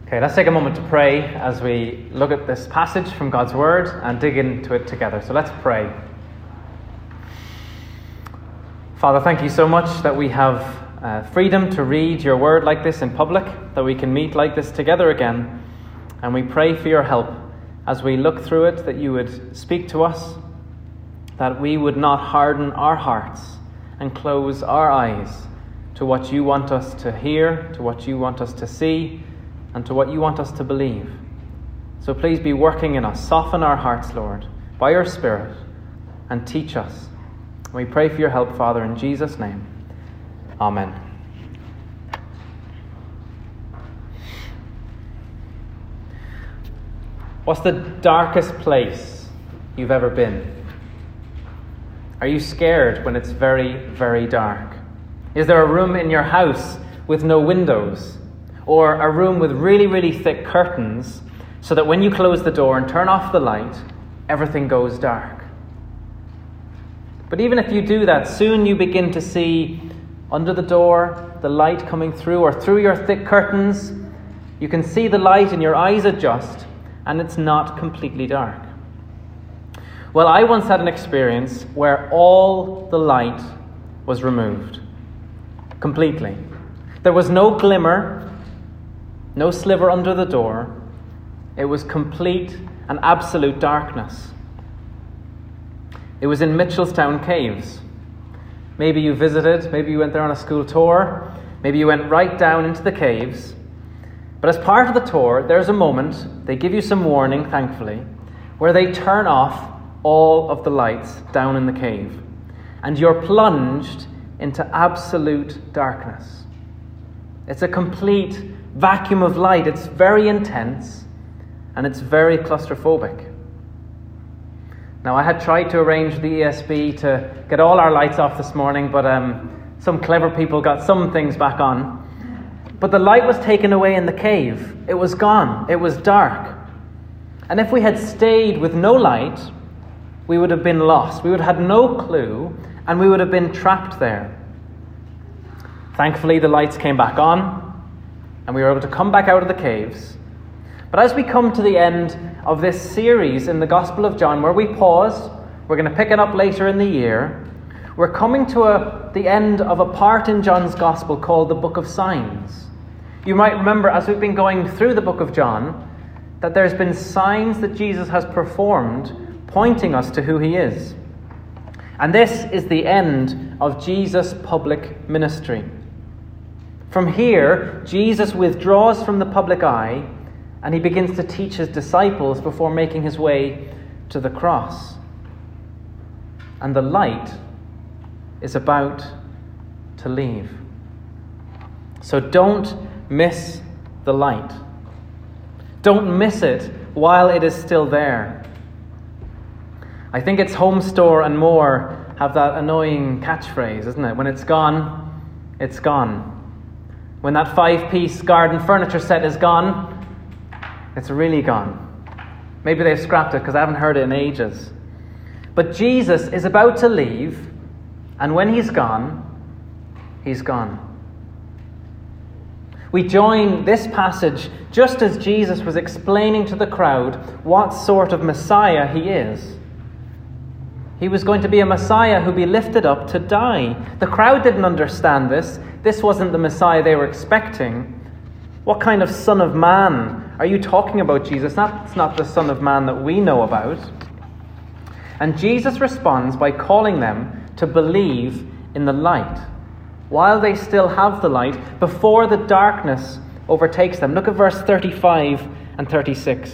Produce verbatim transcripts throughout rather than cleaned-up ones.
Okay, let's take a moment to pray as we look at this passage from God's Word and dig into it together. So let's pray. Father, thank you so much that we have uh, freedom to read your Word like this in public, that we can meet like this together again. And we pray for your help as we look through it, that you would speak to us, that we would not harden our hearts and close our eyes to what you want us to hear, to what you want us to see, and to what you want us to believe. So please be working in us. Soften our hearts, Lord, by your Spirit, and teach us. We pray for your help, Father, in Jesus' name. Amen. What's the darkest place you've ever been? Are you scared when it's very, very dark? Is there a room in your house with no windows? Or a room with really, really thick curtains so that when you close the door and turn off the light, everything goes dark? But even if you do that, soon you begin to see under the door the light coming through, or through your thick curtains. You can see the light and your eyes adjust, and it's not completely dark. Well, I once had an experience where all the light was removed. Completely. There was no glimmer, no sliver under the door. It was complete and absolute darkness. It was in Mitchellstown Caves. Maybe you visited, maybe you went there on a school tour, maybe you went right down into the caves. But as part of the tour, there's a moment, they give you some warning, thankfully, where they turn off all of the lights down in the cave. And you're plunged into absolute darkness. It's a complete vacuum of light. It's very intense, and it's very claustrophobic. Now, I had tried to arrange the E S B to get all our lights off this morning, but um, some clever people got some things back on. But the light was taken away in the cave. It was gone. It was dark. And if we had stayed with no light, we would have been lost. We would have had no clue, and we would have been trapped there. Thankfully, the lights came back on, and we were able to come back out of the caves. But as we come to the end of this series in the Gospel of John, where we pause, we're going to pick it up later in the year, we're coming to a, the end of a part in John's Gospel called the Book of Signs. You might remember, as we've been going through the book of John, that there's been signs that Jesus has performed pointing us to who he is. And this is the end of Jesus' public ministry. From here, Jesus withdraws from the public eye, and he begins to teach his disciples before making his way to the cross. And the light is about to leave. So don't miss the light. Don't miss it while it is still there. I think it's Home Store and More have that annoying catchphrase, isn't it? When it's gone, it's gone. When that five-piece garden furniture set is gone, it's really gone. Maybe they've scrapped it because I haven't heard it in ages. But Jesus is about to leave, and when he's gone, he's gone. We join this passage just as Jesus was explaining to the crowd what sort of Messiah he is. He was going to be a Messiah who'd be lifted up to die. The crowd didn't understand this. This wasn't the Messiah they were expecting. What kind of Son of Man are you talking about, Jesus? That's not the Son of Man that we know about. And Jesus responds by calling them to believe in the light, while they still have the light, before the darkness overtakes them. Look at verse thirty-five and thirty-six.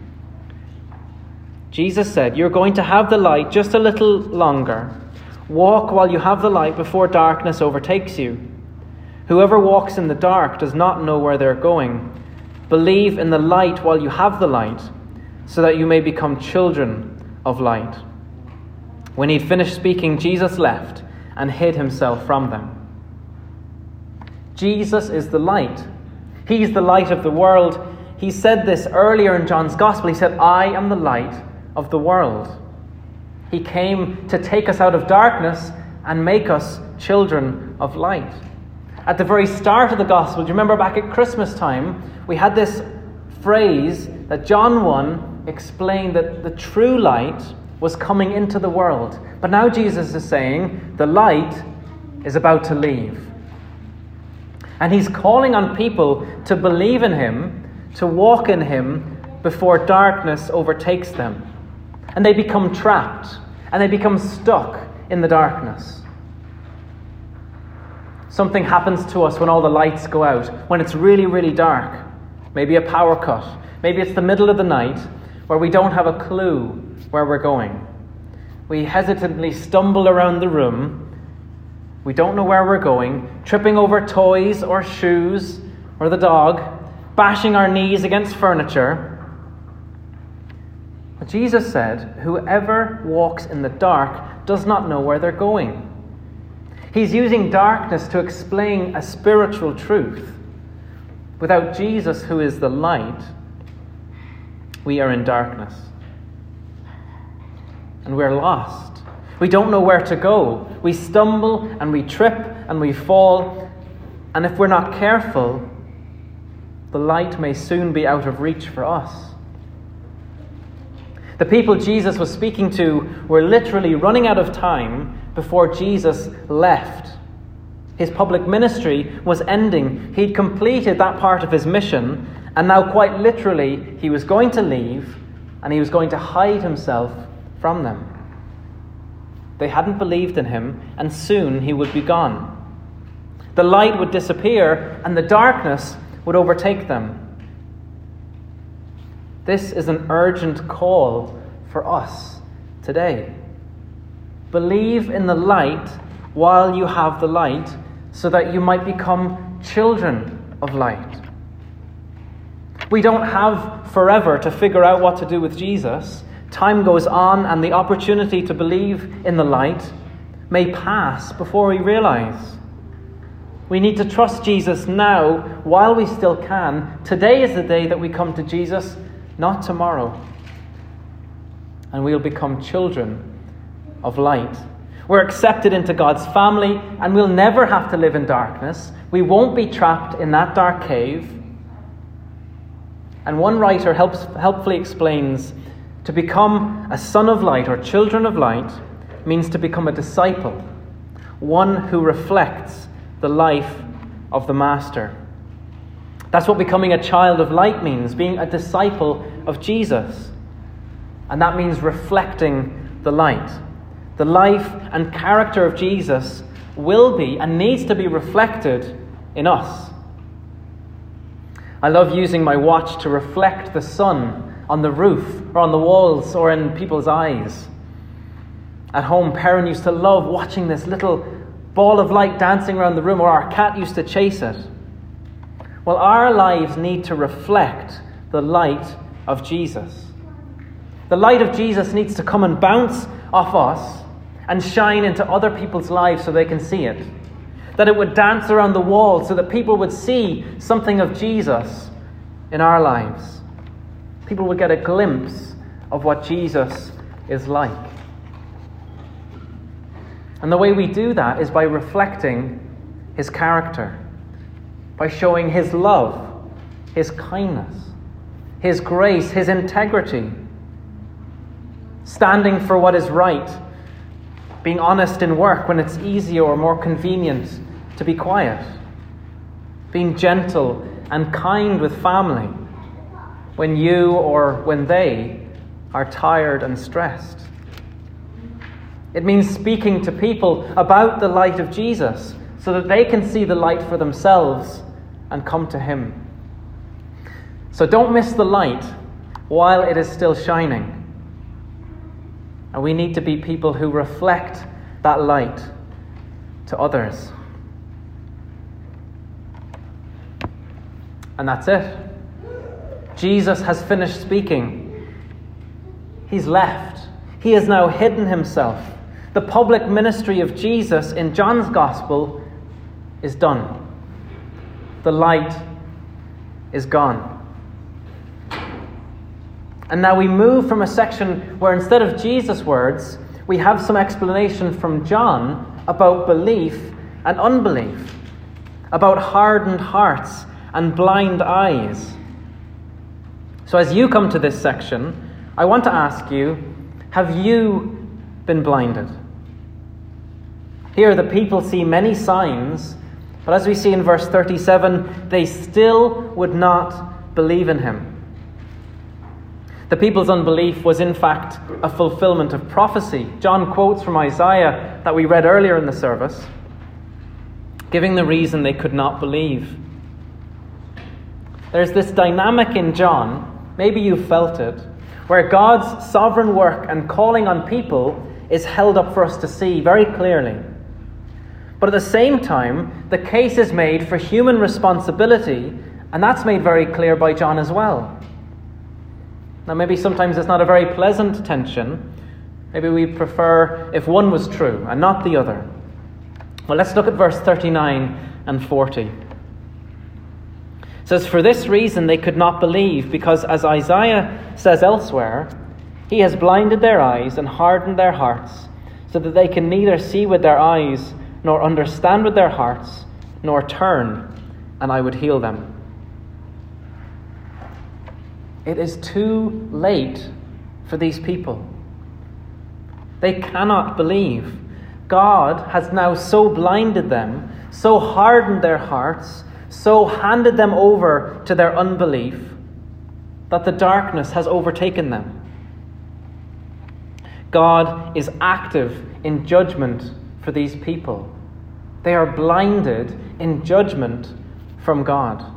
Jesus said, "You're going to have the light just a little longer. Walk while you have the light before darkness overtakes you. Whoever walks in the dark does not know where they're going. Believe in the light while you have the light, so that you may become children of light." When he'd finished speaking, Jesus left and hid himself from them. Jesus is the light. He's the light of the world. He said this earlier in John's Gospel. He said, "I am the light of the world." He came to take us out of darkness and make us children of light. At the very start of the Gospel, do you remember back at Christmas time, we had this phrase that John one explained that the true light was coming into the world. But now Jesus is saying the light is about to leave. And he's calling on people to believe in him, to walk in him before darkness overtakes them. And they become trapped, and they become stuck in the darkness. Something happens to us when all the lights go out, when it's really, really dark. Maybe a power cut. Maybe it's the middle of the night where we don't have a clue where we're going. We hesitantly stumble around the room. We don't know where we're going, tripping over toys or shoes or the dog, bashing our knees against furniture. But Jesus said, whoever walks in the dark does not know where they're going. He's using darkness to explain a spiritual truth. Without Jesus, who is the light, we are in darkness. And we're lost. We don't know where to go. We stumble and we trip and we fall. And if we're not careful, the light may soon be out of reach for us. The people Jesus was speaking to were literally running out of time before Jesus left. His public ministry was ending. He'd completed that part of his mission, and now quite literally he was going to leave and he was going to hide himself from them. They hadn't believed in him, and soon he would be gone. The light would disappear and the darkness would overtake them. This is an urgent call for us today. Believe in the light while you have the light, so that you might become children of light. We don't have forever to figure out what to do with Jesus. Time goes on, and the opportunity to believe in the light may pass before we realize. We need to trust Jesus now while we still can. Today is the day that we come to Jesus, not tomorrow. And we'll become children of light. We're accepted into God's family, and we'll never have to live in darkness. We won't be trapped in that dark cave. And one writer helps, helpfully explains, to become a son of light or children of light means to become a disciple, one who reflects the life of the Master. That's what becoming a child of light means, being a disciple of Jesus. And that means reflecting the light. The life and character of Jesus will be and needs to be reflected in us. I love using my watch to reflect the sun on the roof or on the walls or in people's eyes. At home, Perrin used to love watching this little ball of light dancing around the room, or our cat used to chase it. Well, our lives need to reflect the light of Jesus. The light of Jesus needs to come and bounce off us and shine into other people's lives so they can see it. That it would dance around the walls so that people would see something of Jesus in our lives. People would get a glimpse of what Jesus is like. And the way we do that is by reflecting his character, by showing his love, his kindness, his grace, his integrity, standing for what is right, being honest in work when it's easier or more convenient to be quiet, being gentle and kind with family when you or when they are tired and stressed. It means speaking to people about the light of Jesus so that they can see the light for themselves and come to him. So don't miss the light while it is still shining. And we need to be people who reflect that light to others. And that's it. Jesus has finished speaking. He's left. He has now hidden himself. The public ministry of Jesus in John's Gospel is done. The light is gone. And now we move from a section where instead of Jesus' words, we have some explanation from John about belief and unbelief, about hardened hearts and blind eyes. So as you come to this section, I want to ask you, have you been blinded? Here the people see many signs, but as we see in verse thirty-seven, they still would not believe in him. The people's unbelief was in fact a fulfillment of prophecy. John quotes from Isaiah that we read earlier in the service, giving the reason they could not believe. There's this dynamic in John, maybe you felt it, where God's sovereign work and calling on people is held up for us to see very clearly. But at the same time, the case is made for human responsibility, and that's made very clear by John as well. Now, maybe sometimes it's not a very pleasant tension. Maybe we prefer if one was true and not the other. Well, let's look at verse thirty-nine and forty. It says, "For this reason they could not believe, because as Isaiah says elsewhere, he has blinded their eyes and hardened their hearts, so that they can neither see with their eyes, nor understand with their hearts, nor turn, and I would heal them." It is too late for these people. They cannot believe. God has now so blinded them, so hardened their hearts, so handed them over to their unbelief, that the darkness has overtaken them. God is active in judgment for these people. They are blinded in judgment from God.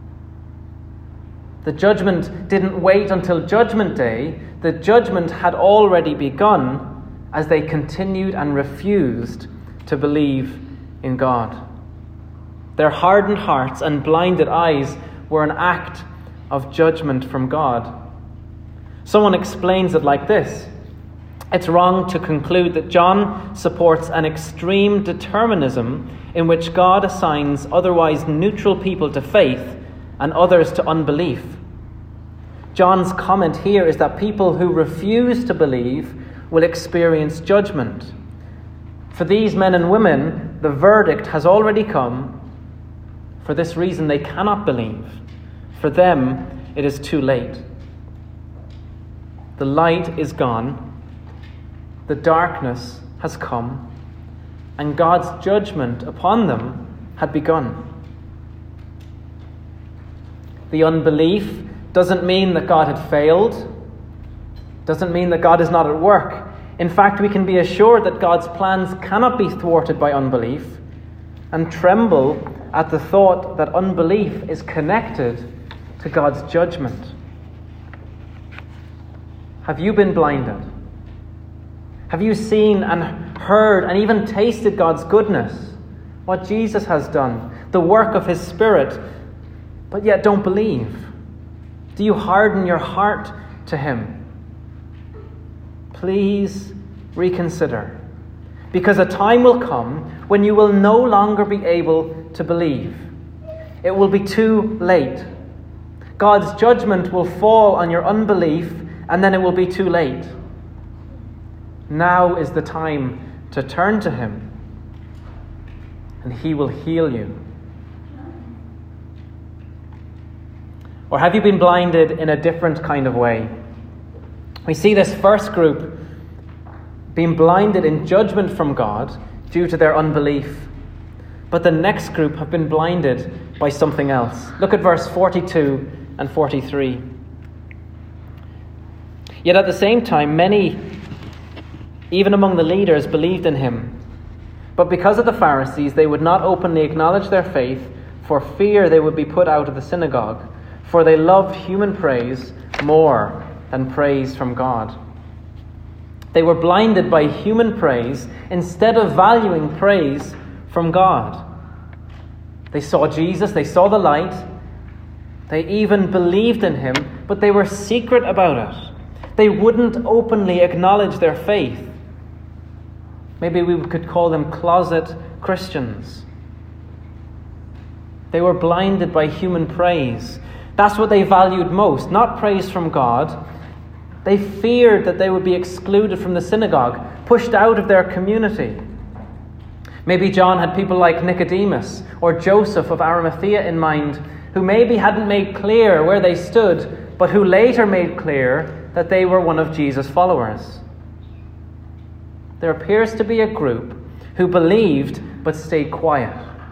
The judgment didn't wait until Judgment Day. The judgment had already begun as they continued and refused to believe in God. Their hardened hearts and blinded eyes were an act of judgment from God. Someone explains it like this: it's wrong to conclude that John supports an extreme determinism in which God assigns otherwise neutral people to faith and others to unbelief. John's comment here is that people who refuse to believe will experience judgment. For these men and women, the verdict has already come. For this reason, they cannot believe. For them, it is too late. The light is gone. The darkness has come. And God's judgment upon them had begun. The unbelief doesn't mean that God had failed. Doesn't mean that God is not at work. In fact, we can be assured that God's plans cannot be thwarted by unbelief, and tremble at the thought that unbelief is connected to God's judgment. Have you been blinded? Have you seen and heard and even tasted God's goodness, what Jesus has done, the work of his Spirit, but yet don't believe? Do you harden your heart to him? Please reconsider, because a time will come when you will no longer be able to believe. It will be too late. God's judgment will fall on your unbelief, and then it will be too late. Now is the time to turn to him, and he will heal you. Or have you been blinded in a different kind of way? We see this first group being blinded in judgment from God due to their unbelief. But the next group have been blinded by something else. Look at verse forty-two and forty-three. Yet at the same time, many, even among the leaders, believed in him. But because of the Pharisees, they would not openly acknowledge their faith for fear they would be put out of the synagogue. For they loved human praise more than praise from God. They were blinded by human praise instead of valuing praise from God. They saw Jesus, they saw the light, they even believed in him, but they were secret about it. They wouldn't openly acknowledge their faith. Maybe we could call them closet Christians. They were blinded by human praise. That's what they valued most, not praise from God. They feared that they would be excluded from the synagogue, pushed out of their community. Maybe John had people like Nicodemus or Joseph of Arimathea in mind, who maybe hadn't made clear where they stood but who later made clear that they were one of Jesus' followers. There appears to be a group who believed but stayed quiet.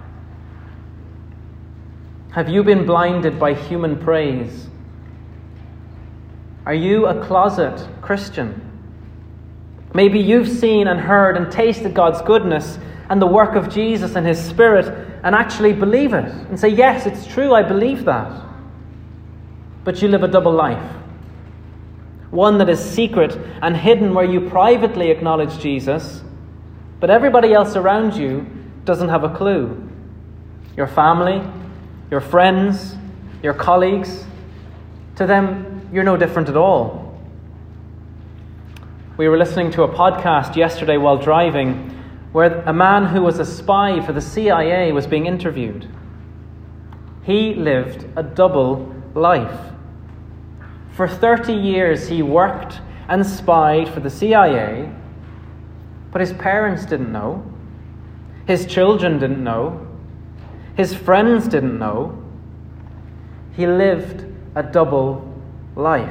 Have you been blinded by human praise? Are you a closet Christian? Maybe you've seen and heard and tasted God's goodness and the work of Jesus and His Spirit and actually believe it and say, yes, it's true, I believe that. But you live a double life. One that is secret and hidden, where you privately acknowledge Jesus, but everybody else around you doesn't have a clue. Your family, your friends, your colleagues, to them, you're no different at all. We were listening to a podcast yesterday while driving where a man who was a spy for the C I A was being interviewed. He lived a double life. For thirty years he worked and spied for the C I A, but his parents didn't know. His children didn't know. His friends didn't know. He lived a double life.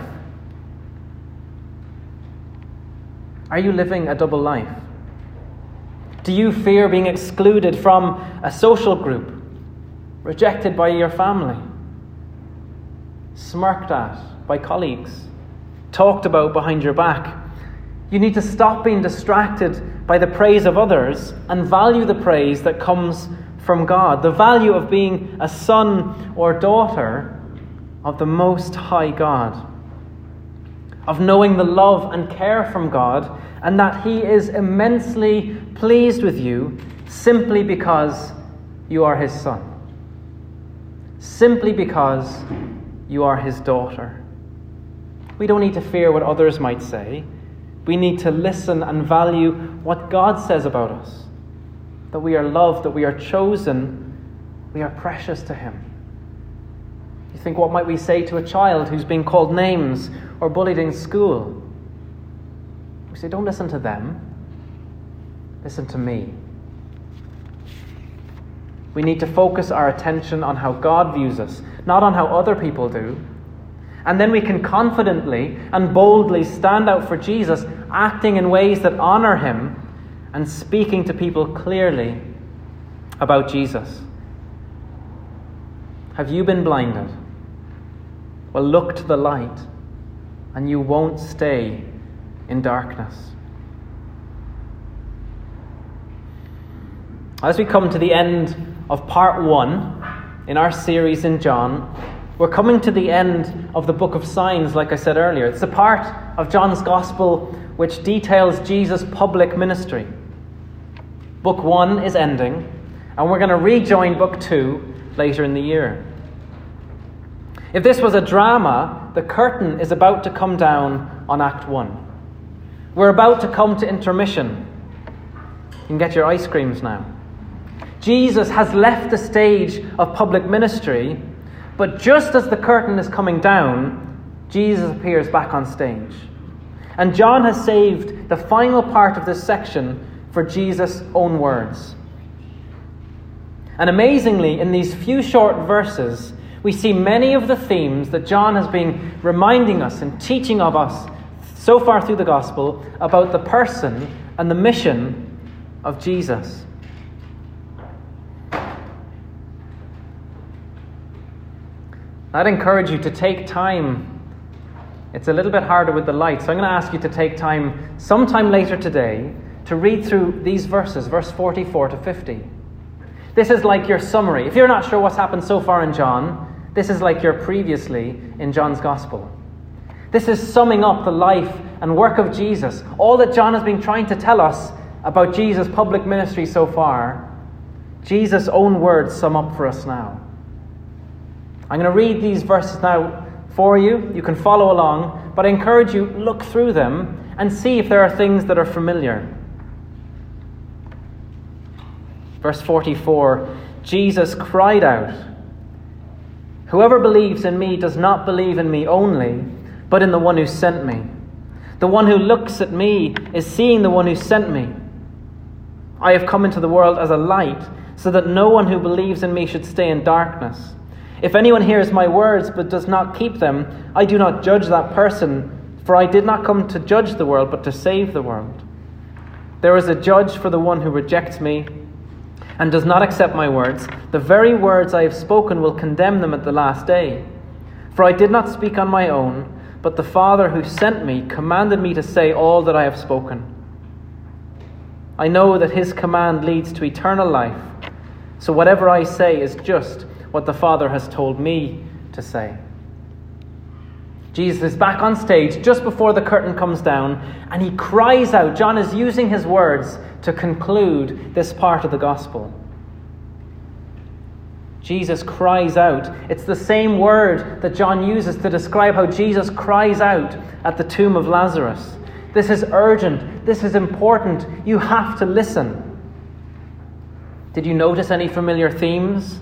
Are you living a double life? Do you fear being excluded from a social group, rejected by your family, smirked at by colleagues, talked about behind your back? You need to stop being distracted by the praise of others and value the praise that comes from God, the value of being a son or daughter of the Most High God, of knowing the love and care from God, and that He is immensely pleased with you simply because you are His son, simply because you are His daughter. We don't need to fear what others might say. We need to listen and value what God says about us, that we are loved, that we are chosen, we are precious to Him. You think, what might we say to a child who's being called names or bullied in school? We say, don't listen to them. Listen to me. We need to focus our attention on how God views us, not on how other people do. And then we can confidently and boldly stand out for Jesus, acting in ways that honor Him and speaking to people clearly about Jesus. Have you been blinded? Well, look to the light, and you won't stay in darkness. As we come to the end of part one in our series in John, we're coming to the end of the book of signs, like I said earlier. It's a part of John's Gospel which details Jesus' public ministry. Book one is ending, and we're going to rejoin book two later in the year. If this was a drama, the curtain is about to come down on Act one. We're about to come to intermission. You can get your ice creams now. Jesus has left the stage of public ministry, but just as the curtain is coming down, Jesus appears back on stage. And John has saved the final part of this section for Jesus' own words. And amazingly, in these few short verses, we see many of the themes that John has been reminding us and teaching of us so far through the Gospel about the person and the mission of Jesus. I'd encourage you to take time. It's a little bit harder with the light, so I'm going to ask you to take time sometime later today to read through these verses, verse forty-four to fifty. This is like your summary. If you're not sure what's happened so far in John, this is like your previously in John's Gospel. This is summing up the life and work of Jesus. All that John has been trying to tell us about Jesus' public ministry so far, Jesus' own words sum up for us now. I'm going to read these verses now for you. You can follow along, but I encourage you, look through them and see if there are things that are familiar. Verse forty-four, Jesus cried out, "Whoever believes in me does not believe in me only, but in the one who sent me. The one who looks at me is seeing the one who sent me. I have come into the world as a light, so that no one who believes in me should stay in darkness. If anyone hears my words but does not keep them, I do not judge that person, for I did not come to judge the world, but to save the world. There is a judge for the one who rejects me and does not accept my words. The very words I have spoken will condemn them at the last day. For I did not speak on my own, but the Father who sent me commanded me to say all that I have spoken. I know that his command leads to eternal life, so whatever I say is just what the Father has told me to say. Jesus is back on stage just before the curtain comes down, and he cries out. John is using his words to conclude this part of the gospel. Jesus cries out. It's the same word that John uses to describe how Jesus cries out at the tomb of Lazarus. This is urgent. This is important. You have to listen. Did you notice any familiar themes?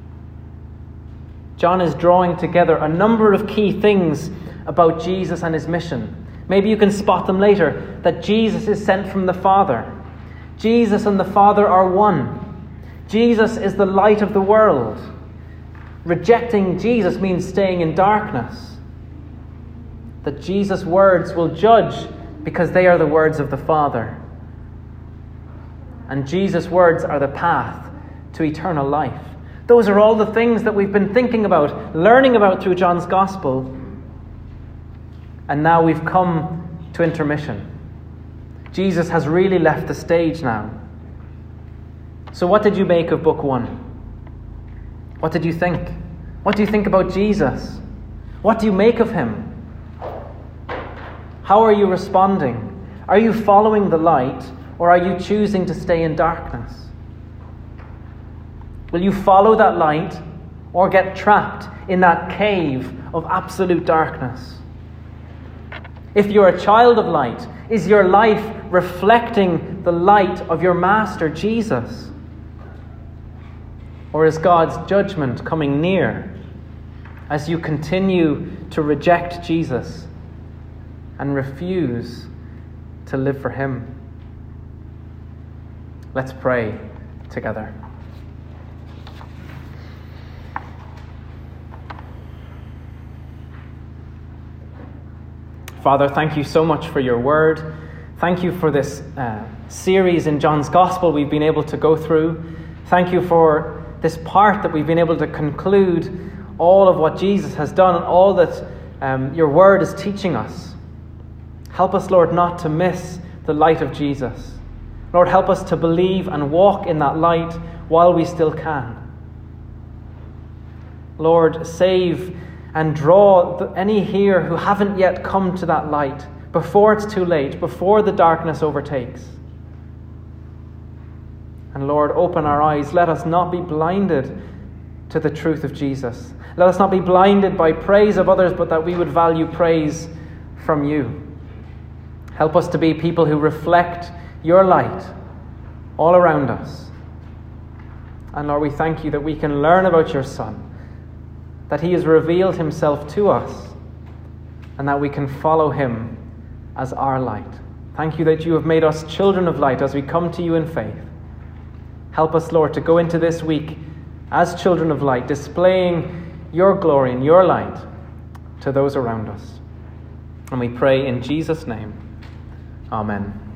John is drawing together a number of key things about Jesus and his mission. Maybe you can spot them later. That Jesus is sent from the Father. Jesus and the Father are one. Jesus is the light of the world. Rejecting Jesus means staying in darkness. That Jesus' words will judge because they are the words of the Father. And Jesus' words are the path to eternal life. Those are all the things that we've been thinking about, learning about through John's Gospel. And now we've come to intermission. Jesus has really left the stage now. So what did you make of book one? What did you think? What do you think about Jesus? What do you make of him? How are you responding? Are you following the light, or are you choosing to stay in darkness? Will you follow that light or get trapped in that cave of absolute darkness? If you're a child of light, is your life reflecting the light of your Master Jesus? Or is God's judgment coming near as you continue to reject Jesus and refuse to live for him? Let's pray together. Father, thank you so much for your word. Thank you for this uh, series in John's Gospel we've been able to go through. Thank you for this part that we've been able to conclude all of what Jesus has done and all that um, your word is teaching us. Help us, Lord, not to miss the light of Jesus. Lord, help us to believe and walk in that light while we still can. Lord, save and draw the, any here who haven't yet come to that light before it's too late, before the darkness overtakes. And Lord, open our eyes. Let us not be blinded to the truth of Jesus. Let us not be blinded by praise of others, but that we would value praise from you. Help us to be people who reflect your light all around us. And Lord, we thank you that we can learn about your Son, that he has revealed himself to us, and that we can follow him as our light. Thank you that you have made us children of light as we come to you in faith. Help us, Lord, to go into this week as children of light, displaying your glory and your light to those around us. And we pray in Jesus' name. Amen.